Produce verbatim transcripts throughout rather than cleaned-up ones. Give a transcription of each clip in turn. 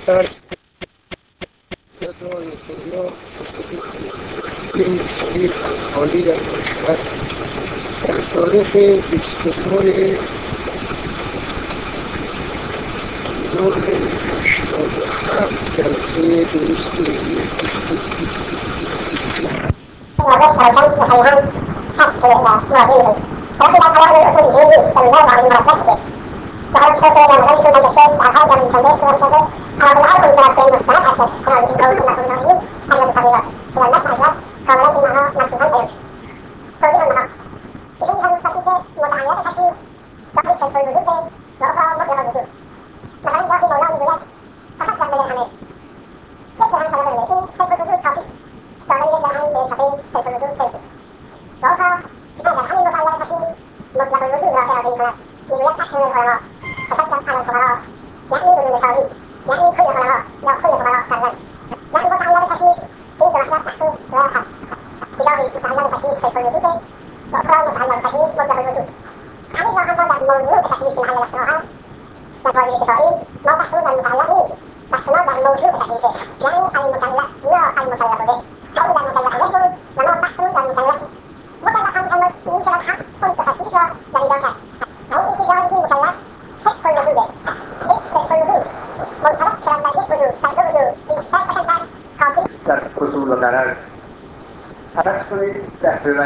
در صدای خدا این شریف عالی در کشور در تاریخ بیست و دو ماه هشتاد و هفت جلسه درستی وهذا الشيء لما ذلك من الشيء هذا من تنبيه سورة الكذب أو بالعرض من شيء مستند أكثر كما يقول الله النبي أن الصغيرات إلى النفع الأكبر قال إنها نفسها بيت توضيح النهار بحيث أن الخفيفة متعلقة في تقريب شيء الوجود وأخرى مطلق الوجود مثلا ذاك مولانا يقول أخذت من الحميد كيف عن سبب الميتين شيء الوجود خفيف تغير عن بحقيقة شيء الوجود شيء وأخرى هذا الحمل متعلقة في مطلق الوجود رافعة في الفلاح يقول أحسن الفقراء تفتح على الفقراء يعني بالمساوي يعني كل الفقراء لو كل الفقراء كذلك يعني متعلقة في إنت محتاج محسوس وحس إضافي متعلقة في شيء الوجود وأخرى متعلقة في مطلق الوجود يعني إذا هذا موضوع تكليف محل الاختراعات كالفوائد الاتفاقي ما محسوس المتعلق به بس ما موضوع تكليفه يعني المتعلق لا المتعلق به أو إذا المتعلق به وما محسوس المتعلق مطلقا أنه يمكن الحق كنت خسيسة لإضافة أي إتجاه في مكلف صدق الوجود صدق الوجود منطلق كلام ذلك وجود صدق الوجود بالشرط حسن خاطر در اصول و غرض عرض کنید تقریبا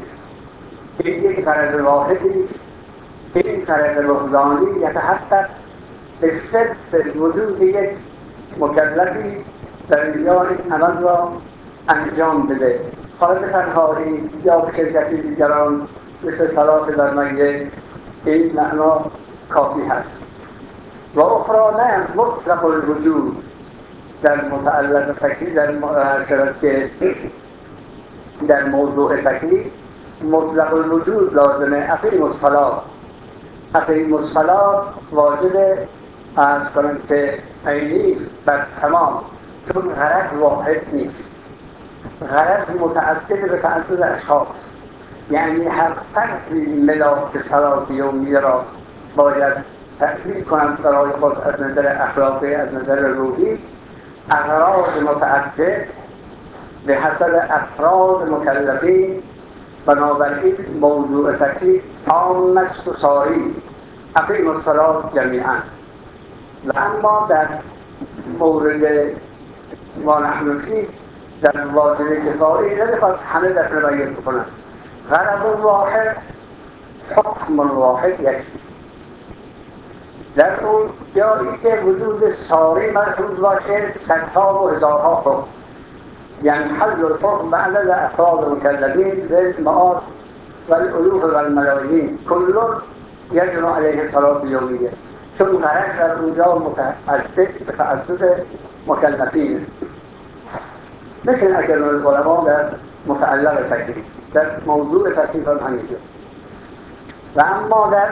این یک غرض واحدی است این غرض وحدانی یتحقق بالصدق وجود یک مکلفی در اینجا این عمل را انجام بده حالا به تنهایی یا به شرکتی دیگران مثل صلات بر میت این معنا کافی هست و اخرى نه مطلق الوجود در متعلق تکلیف در شرط که در موضوع تکلیف مطلق الوجود لازمه اقیم الصلاة اقیم الصلاة واجب از کنم که عینی است بر تمام چون غرض واحد نیست غرض متعدد به تعدد اشخاص یعنی هر فردی ملاک صلات یومیه را باید تأکید کنند برای خود از نظر اخلاقی از نظر روحی اغراض متعدد به حسب افراد مکلفین بنابراین موضوع تکلیف عام است و ساری اقیم الصلاة جمیعا و اما در مورد ما نحن فيه در واجب کفایی نمیخواد همه دفن میت بکنند غرض واحد حکم واحد یکفی در اون جایی که وجود ساری ملحوظ باشه صدها و هزارها حکم یعنی حل الحکم بعد افراد مکلفین بالمعاد والالوف والملايين كل يجب عليه صلاة يومية چون غرض در اونجا متعدد به تعدد مکلفین مثل اکرام العلماء در متعلق تکلیف در موضوع تکلیف هم همینجا و اما در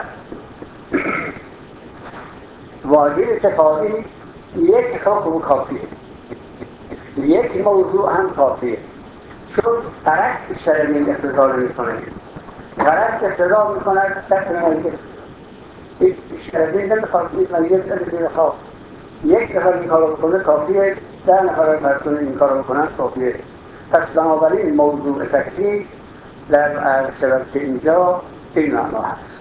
واجب کفایی یک حکم کافیه یک موضوع هم کافیه چون غرض بیشتر از این اقتضا نمی‌کنه غرض اقتضا می‌کند دفن میت بیشتر از این نمی‌خواد میت از زیر خاک یک نفر این کارو بکنه کافیه ده نفر مردم این کارو بکنن کافیه پس بنابراین موضوع تکلیف در عرض که اینجا این معنا هست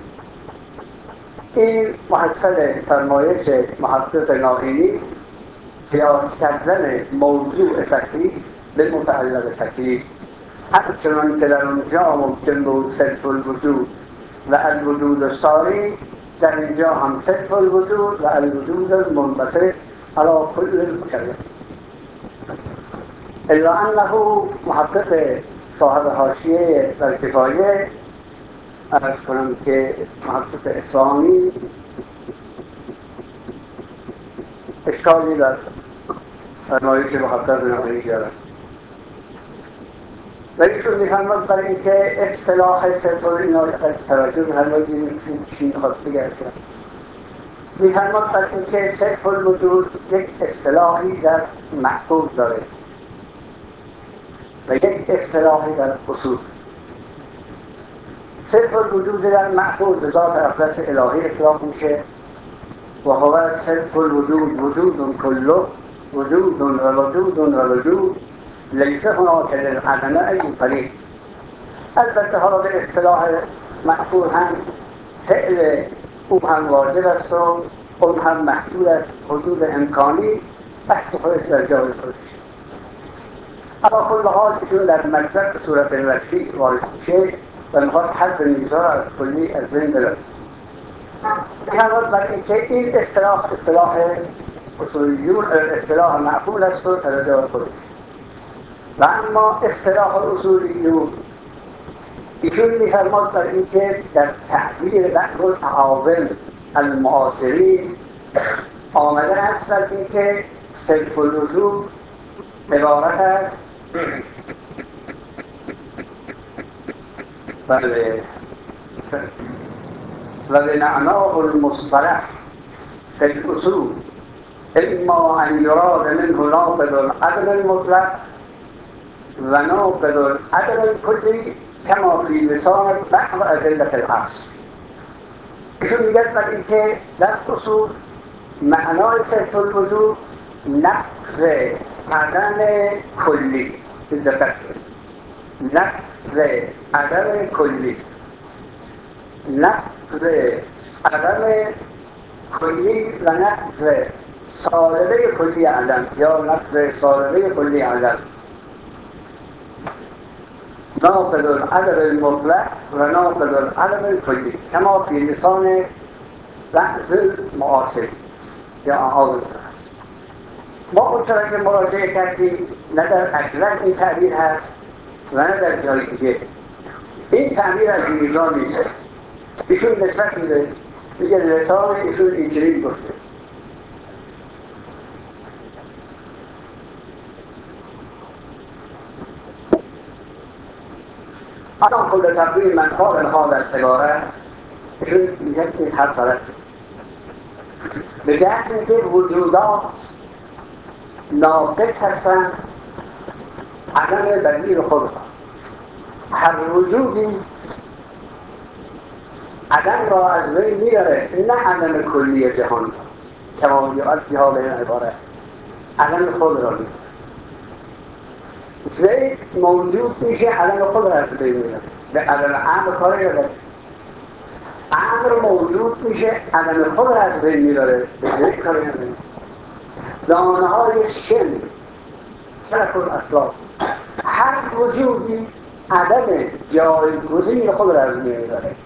این محصل فرمایش محقق ناهینی قیاس کردن موضوع تکلیف به متعلق تکلیف همچنان که در اونجا ممکن بود صدق الوجود و الوجود الساری در اینجا هم صدق الوجود و الوجود المنبسط على كل المكلف الا انه محقق صاحب حاشیه در کفایه عرض کنم که محقق اسلامی اشکالی در فرمایش محقق ناهینی دارد و ایشون می‌فرماد برای اینکه اصطلاح صدق اینا توجه می‌فرماد این چی می‌خواد بگه می‌فرماد برای اینکه صدق الوجود یک اصطلاحی در محفوظ داره و یک اصطلاحی در اصول صدق الوجود در محفوظ به ذات اقدس الهی اطلاق میشه و هو صدق الوجود وجود كله وجود ووجود ووجود لیس هناك للعدم ای طریق. البته حالا به اصطلاح مأثور هم فعل او هم واجب است و اون هم محدود است، حدود امکانی بحث خودش در جای خودش. اما کل حال ایشون در مطلب به صورت وسیع وارد میشه و میخواد حد میزا را از کلی از بین ببرد. می‌خواهد برای اینکه این اصطلاح اصطلاح اصولیون اصطلاح معقول است و در جای خودش. و اما اصطلاح اصولیون ایشون می‌فرماد برای اینکه در تعبیر بعض العوام المعاصرین آمده است برای اینکه صدق الوجود عبارت است بله و به معناه المصطلح فی الاصول اما ان یراد منه ناقض العدل المطلق و ناقض العدل الکلی کما فی لسان بعض ادله الاصل. ایشون میگه برای اینکه در اصول معنای صدق الوجود نقض عدم کلی، دقت نقض عدم کلی، نقض عدم کلی و نقض صالبه کلی عدم یا نقض صالبه کلی عدم، ناقض العدم المطلق و ناقض العدم الکلی کما فی لسان بعض المعاصرین یا آغاز ما اون چرا که مراجعه کردیم نه در اکرم این تعبیر هست و نه در جای دیگه. این تعبیر از میزان نیست. ایشون نسبت میده میگه لسان ایشون اینجوری گفته. الان کل تقویم من قال هذا العباره ایشون میگه این حرف هست بگه که وجودات ناقص هستن عدم بدیل خود. هر وجودی عدم را از بین میبره، نه عدم کلی جهان کمالیات جهان به این عباره عدم خود را میبره. زید موجود میشه عدم خود را از بین میبره، به عدم امر کاری نداره. امر موجود میشه عدم خود را از بین میبره، به زید کاری نداره. دانه های شن تلک الاطلاق هر وجودی عدم جایگزین خود را از بین میبره.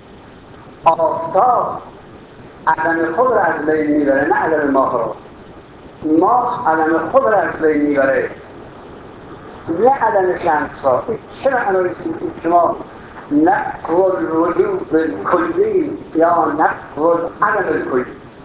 آفتاب عدم خود را از بین میبره، نه عدم ماه را. ماه عدم خود را از بین میبره، نه عدم شمس را. چرا انویسید شما نقض الوجود کلی یا نقض عدم الکلی،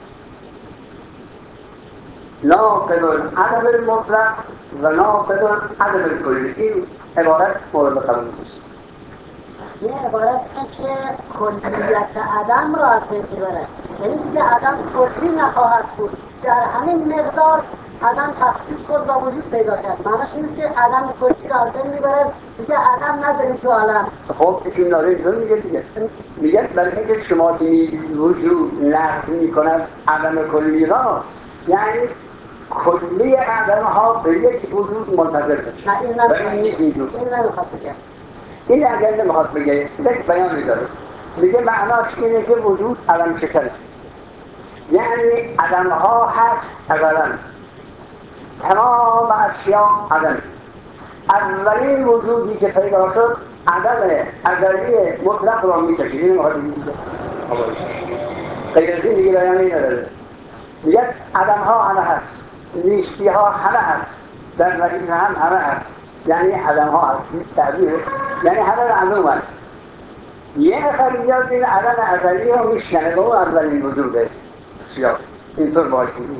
ناقض العدم المطلق و ناقض العدم الکلی. این عبارت مورد قبول است. این عبارت اینه که کلیت عدم را از بین میبره، یعنی دیگه عدم کلی نخواهد بود. در همین مقدار عدم تخصیص خود با وجود پیدا کرد. معنیش نیست که عدم کلی را از بین میبره دیگه عدم نداریم تو عالم. خب ایشون داره اینجور میگه دیگه، میگه برای اینکه شما که وجود نقض میکنن عدم کلی را، یعنی کلی عدم ها به یک وجود منتظر بشه. نه این نمیخواد نیست اینجور. این نمیخواد بگه. این اگر نمیخواد بگه یک بیان میداره، میگه معناش اینه که وجود عدم شکل، یعنی عدم ها هست اولا، تمام اشیاء عدم. اولین وجودی که پیدا شد عدم ازلی مطلق را میکشید. این نمیخواد بگه غیر از این دیگه بیانی نداره. میگه عدم ها همه هست، نیستی ها همه هست، در وجود هم همه هست، یعنی عدم ها هست. تعبیر یعنی همه معلوم هست. یه نفر بیاد این عدم ازلی ها میشکنه به اون اولین وجوده بسیار اینطور باید کنید.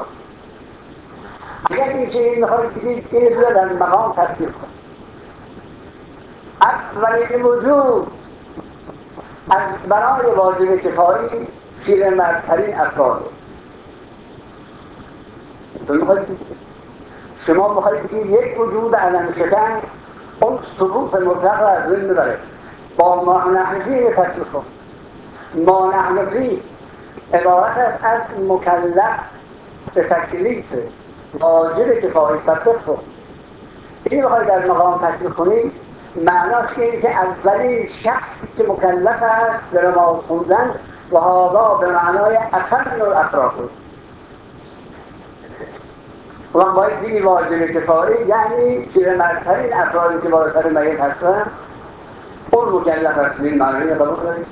اگر این چیزی میخواید بگید این رو در مقام تصدیق کن. اولین وجود از برای واجب کفایی پیرمردترین افراد. تو میخواید شما میخواید بگید یک وجود عدم شکن اون سقوط مطلق را از بین میبره. با ما نحنفی تصدیق کن. ما نحنفی عبارت است از مکلف به تکلیف واجب کفایی تطبیق کن. این بخواهی در مقام تطبیق کنید معناش اینه که اولین شخصی که مکلف است به نماز خوندن و هذا به معنای اصل الافراد و من باید بگی واجب کفایی یعنی پیرمردترین افرادی که بالا سر میت هستن اون مکلف است. این معنی قبول کنید؟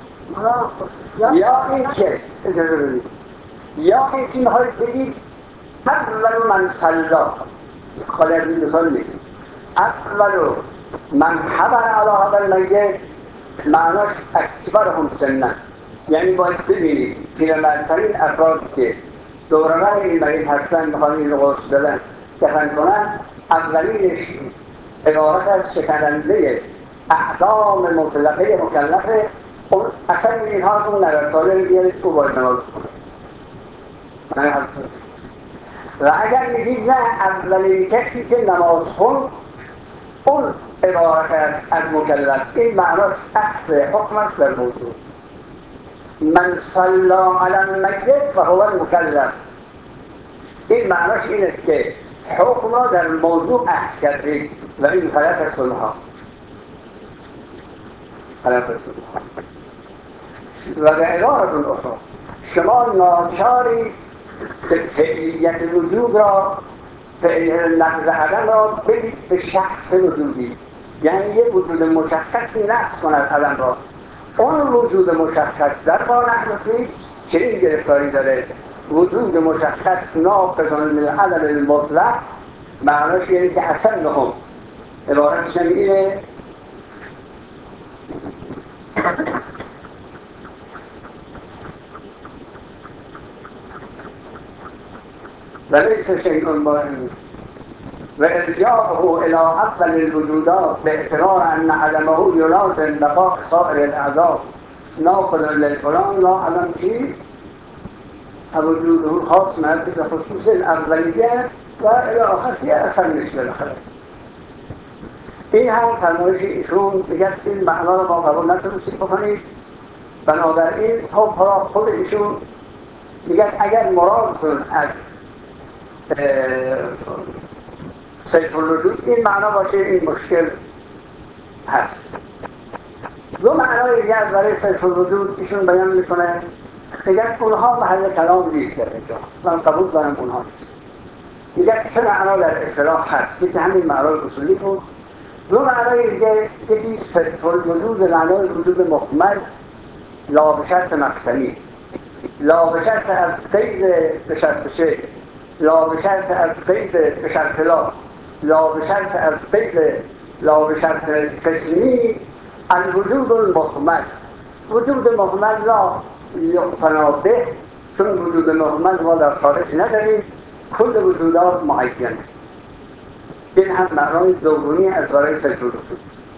یا این که اجازه بدید یا این که میخواید بگید اول من صلا خالی از این مثال نیست. اول من حبر علی هذا المیت معناش اکبرهم سنا، یعنی باید ببینید پیرمردترین افرادی که دوران این میت هستن میخوان این رو غسل بدن دفن کنن اولینش عبارت از شکننده اعدام مطلقه مکلفه. اون اصلا اینها اون نگرتاره رو بیارید او باید نماز کنه. و اگر میگید نه اولین کسی که نماز خون اون عبارت است از مکلف، این معناش اصل حکم است در موضوع. من صلا علی المیت فهو المکلف، این معناش این است که حکم را در موضوع اخذ کردید و این غلط است اونها غلط است اونها. و به عبارت اخرى شما ناچاری فعلیت وجود را لفظ عدم را بدید به شخص وجودی، یعنی یک وجود مشخصی نقص کند عدم را. اون وجود مشخص در با نحنفی چنین گرفتاری داره وجود مشخص ناقض من العدم المطلق، معناش یعنی که اصلا نهم عبارتش نمیگیره وليس شيء باطل وإرجاعه إلى أفضل الوجودات باعتبار أن عدمه يلازم بقاء سائر الأعضاء ناقل للفلان لا علم شيء وجوده خاص مربوط بخصوص الأولية وإلى آخر شيء أثر مش بالآخر. این هم فرمایش ایشون میگه این معنا رو ما قبول نتونستیم بکنید، بنابراین خب حالا خود ایشون میگه اگر مرادتون از سیف الوجود این معنا باشه این مشکل هست. دو معنای دیگه از برای سیف الوجود ایشون بیان میکنه، میگه اونها محل کلام نیست در اینجا، من قبول دارم اونها نیست. میگه سه معنا در اصطلاح هست، یکی همین معنای اصولی بود. دو معنای دیگه یکی سیف الوجود معنای وجود مکمل لا به شرط مقسمی، لا به شرط از قید به شرط شیء، لا به شرط از قید به شرط لا، لا به شرط از قید لا به شرط قسمی الوجود المکمل. وجود مکمل لا یقتنا به، چون وجود مکمل ما در خارج نداریم، کل وجودات معین. این هم معنای دومی از برای صفر الوجود.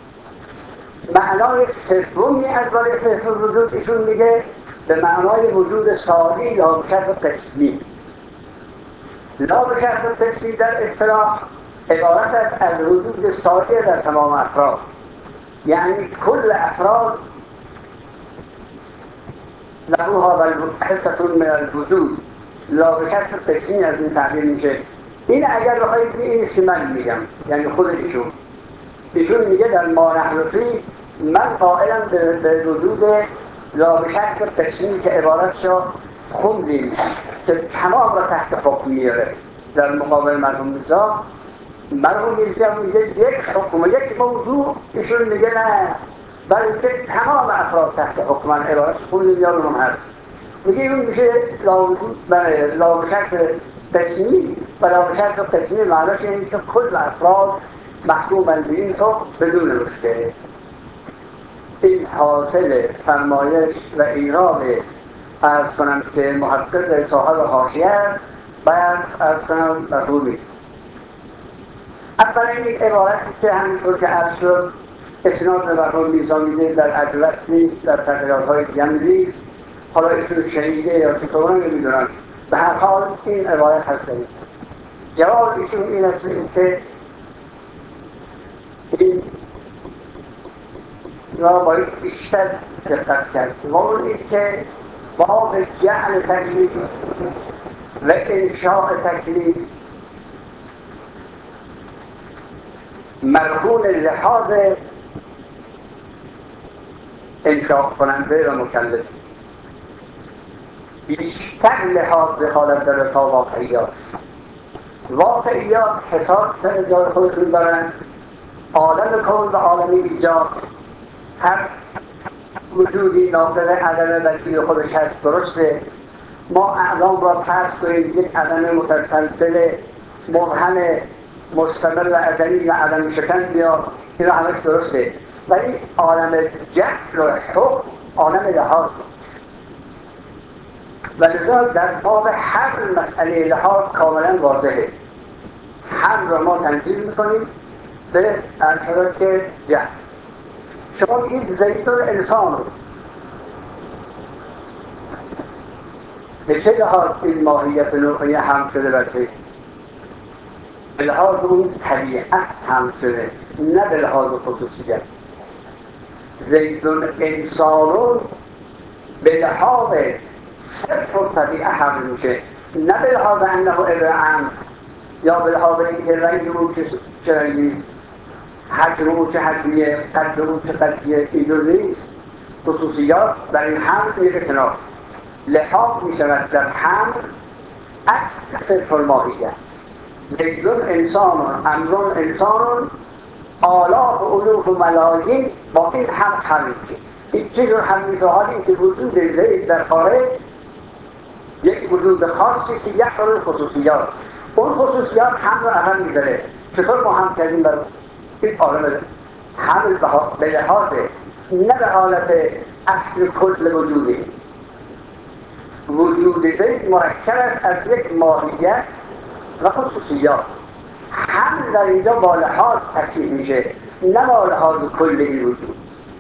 معنای سومی از برای صفر الوجود ایشون میگه به معنای وجود ساری یا به شرط قسمی. لا به شرط قسمی در اصطلاح عبارت است از وجود ساری در تمام افراد، یعنی کل افراد لهوها حصة من الوجود. لا به شرط قسمی از این تعبیر میشه. این اگر بخواید این است که من میگم، یعنی خود ایشون ایشون میگه در ما نحن فی من قائلم به, به وجود لا به شرط قسمی که عبارتشو خوندیم که تمام را تحت حکم میاره. در مقابل مرحوم میرزا مرحوم میرزا میگه یک حکم یک موضوع، ایشون میگه نه بلکه تمام افراد تحت حکمان. عبارت خوندیم یادم هست، میگه اون میشه لا لا به شرط قسمی و لا به شرط قسمی معناش اینه که کل افراد محکومن به این حکم بدون مشکل. این حاصل فرمایش و ایراد عرض کنم که محقق صاحب حاشیه است. باید عرض کنم مفهومی اولا این عبارتی که همینطور که عرض شد اسناد به مرحوم میرزا میده در ادلت نیست، در تقریرات‌های دیگه نیست. حالا ایشون شنیده یا چطور نمیدونم، به هر حال این عبارت هست. جواب ایشون این است که این را باید بیشتر دقت کرد و اون این که باب جعل تکلیف و انشاء تکلیف مرهون لحاظ انشاء کننده و مکلف، بیشتر لحاظ دخالت داره تا واقعیات. واقعیات حساب سر جای خودشون دارن، عالم کون و عالمی ایجاد، هر وجودی ناقل عدم وجود خودش هست، درسته. ما اعلام را فرض کنیم یک عدم متسلسل مبهم مستمر و ازلی و عدم شکن بیاد، این همش درسته. ولی عالم جهل و حکم عالم لحاظ و لذا در باب هر مسئله لحاظ کاملا واضحه. هم را ما تنظیم میکنیم به ارتباط جهل. شما بگید زیدون انسان رو به چه لحاظ این ماهیت نوعی هم شده برده؟ به لحاظ اون طبیعت هم شده، نه به لحاظ خصوصیت. زیدون انسانون به لحاظ صرف و طبیعه هم میشه، نه به لحاظ انه ابراهیم یا به لحاظ اینکه رنگ او چه رنگی، حجم او چه حجمیه، قد او چه قدیه، اینجور نیست. خصوصیات در این حمل میره کنار. لحاظ میشود در حمل اصل صرف الماهیت. زیدون انسانون، امرون انسانون، آلاف و علوف و ملایین با این هم حمل میشه. این چجور حمل میشه؟ حالی که وجود زید در خارج یک وجود خاصی که یک قرار خصوصیات، اون خصوصیات هم رو اهم میذاره. چطور ما هم کردیم برای این عالم حمل به لحاظ نه به حالت اصل کل وجودی. وجود زید مرکب است از یک ماهیت و خصوصیات. حمل در اینجا با لحاظ تصحیح میشه، نه با لحاظ کلی وجود.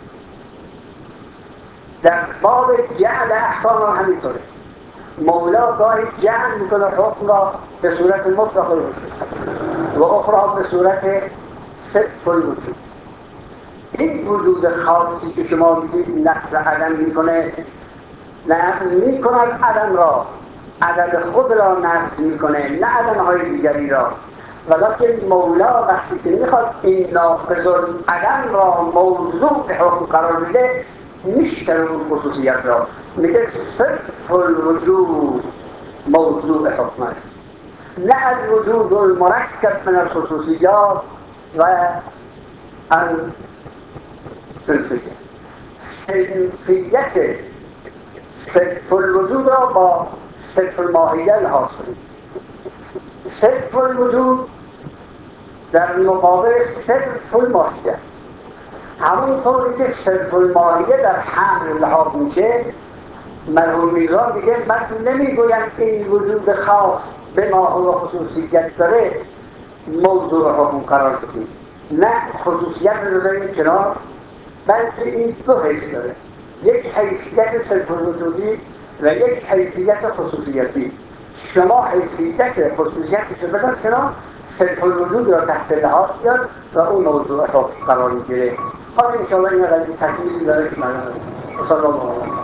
در باب جعل احکام هم همینطوره. مولا گاهی جعل میکنه حکم را به صورت مطلق و اخرى به صورت صرف الوجود. این وجود خاصی که شما میگید نقص عدم میکنه، نقص میکند عدم را، عدم خود را نقص میکنه، نه عدم های دیگری را. ولیکن مولا وقتی که میخواد این ناقص عدم را موضوع حکم قرار بده، میشتر اون خصوصیت را، میگه صرف الوجود موضوع حکم است، نه الوجود المرکب من الخصوصیات و الصنفیت. صنفیت صرف الوجود را با صرف الماهیه لحاظ کنید. صرف الوجود در مقابل صرف الماهیه، همونطوری که صرف الماهیه در حمل لحاظ میشه، مرحوم میرزا میگه من نمیگویم این وجود خاص به ماهیت و خصوصیت داره موضوع حکم قرار بدیم، نه خصوصیت رو داریم کنار، بلکه این دو حیث داره، یک حیثیت صرف الوجودی و یک حیثیت خصوصیتی. شما حیثیت خصوصیتش رو بدن کنار، صرف الوجود را تحت لحاظ بیاد و اون موضوع حکم قرار میگیره. حالا انشاءالله این قضیه تکمیلی داره که من صلی الله علیه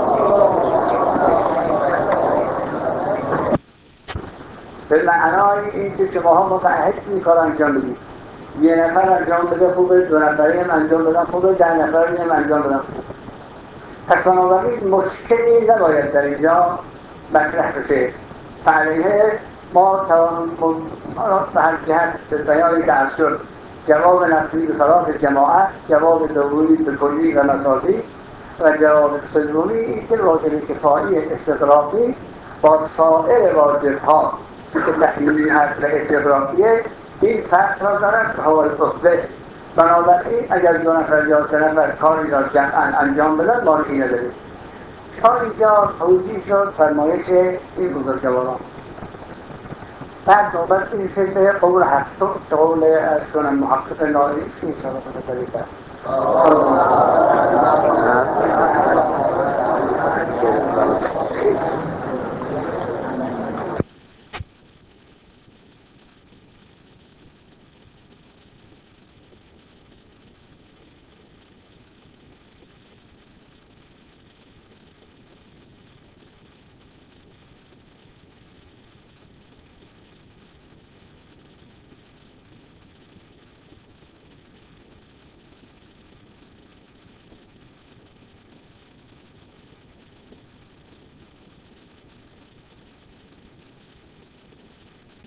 به معنای این که شماها متعهد این کار انجام بدید. یه نفر انجام بده خوبه، دو نفری هم انجام بدن خوبه، ده نفری هم انجام بدن خوبه. پس بنابراین مشکلی نباید در اینجا مطرح بشه. علیه ما به هر جهت به بیانی که عرض شد، جواب نفسی به صلاح جماعت، جواب دومی به کلی و مساوی و جواب سومی که واجب کفایی استقراقی با سایر واجب‌ها که تحمیلی هست و استقراقیه، این فرق را دارد که حوال اصبه. بنابراین اگر دو نفر یا سه نفر کاری را جمعاً انجام بدن ما رو اینه داریم. تا اینجا توضیح شد فرمایش این بزرگواران. بعد نوبت این سه قول هفتم قول از کنم محقق ناریسی شما بطریقه